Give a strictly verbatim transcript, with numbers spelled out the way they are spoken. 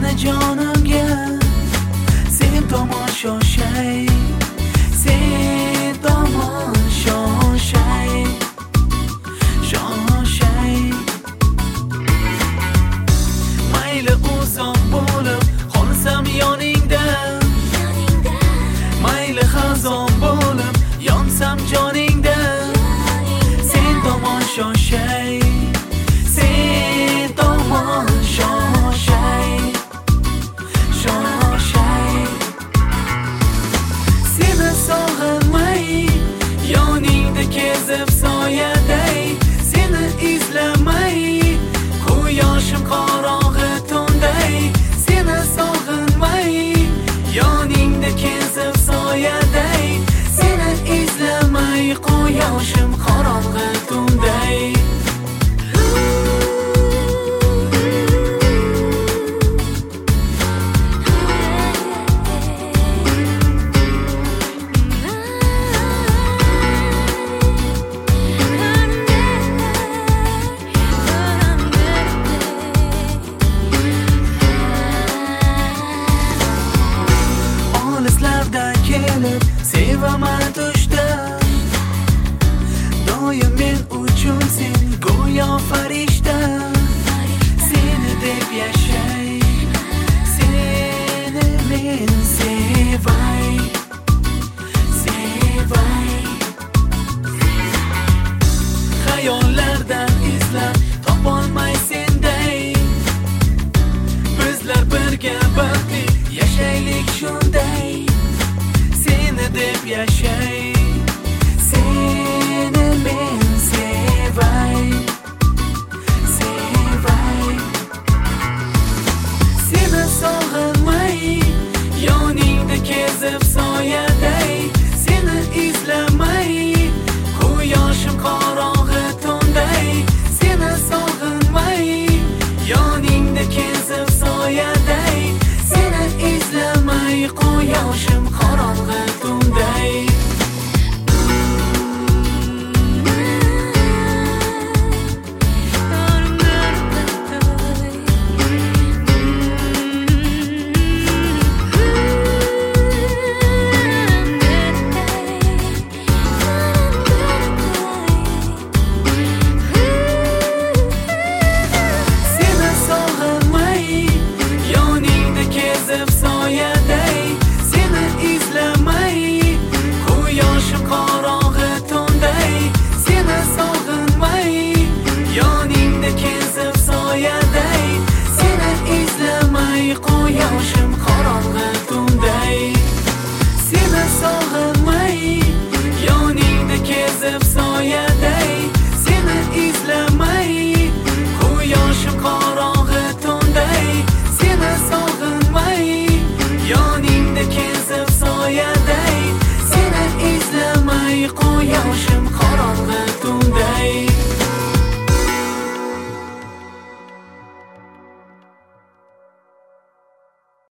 seni jonimga, sen tomon shoshay, sen tomon shoshay, shoshay. Mayli uzoq bo'lib qolsam yoningda, mayli xazon bo'lib yonsam joningda, sen tomon shoshay, sen tomon shoshay, shoshay. Seni sog'inmay yoningda kezib soyaday, seni izlamay quyoshim qorong'i tunday, seni sog'inmay yoningda kezib soyaday, seni izlamay quyoshim qorong'i tunday. Olislardan kelib sevaman tushda, doim men uchun sen go'yo farishta. Seni deb yashay, seni men sevay, sevay. Xayollardan izlab topolmay senday, bizlar birga baxtli yashaylik shunday. Seni deb yashay,